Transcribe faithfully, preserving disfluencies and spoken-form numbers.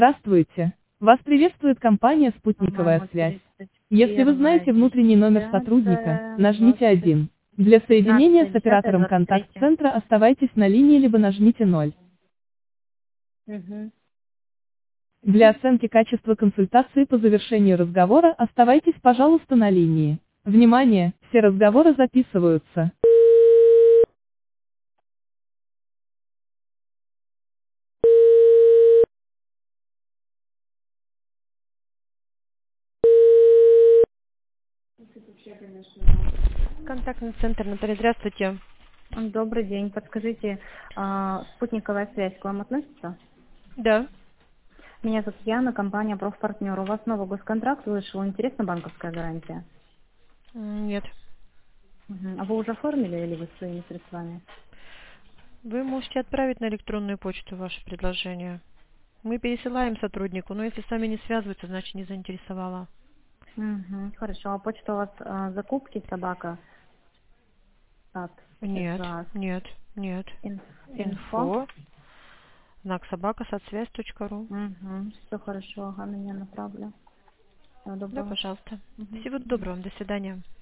Здравствуйте. Вас приветствует компания Ага, «Спутниковая вот связь». тридцать Если вы первое знаете внутренний номер сотрудника, десятое нажмите двадцать один. Для соединения пятнадцатое с десятое оператором двадцать третье. контакт-центра оставайтесь на линии либо нажмите ноль. Угу. Для оценки качества консультации по завершению разговора оставайтесь, пожалуйста, на линии. Внимание, все разговоры записываются. Контактный центр, Наталья, здравствуйте. Добрый день. Подскажите, а, спутниковая связь к вам относится? Да. Меня зовут Яна, компания «Профпартнер». У вас новый госконтракт вышел. Интересна банковская гарантия? М, Нет. Мгм. А вы уже оформили или вы своими средствами? Вы можете отправить на электронную почту ваше предложение. Мы пересылаем сотруднику, но если с вами не связываются, значит не заинтересовала. Угу. Хорошо. А почта у вас а, закупки собака от Нет, САС. нет, нет. Инфо? Инфо, знак собака, соцсвязь точка ру. Угу. Все хорошо. Ага, меня направлю. Всего Да, доброго. пожалуйста. Мгм. Всего доброго, до свидания.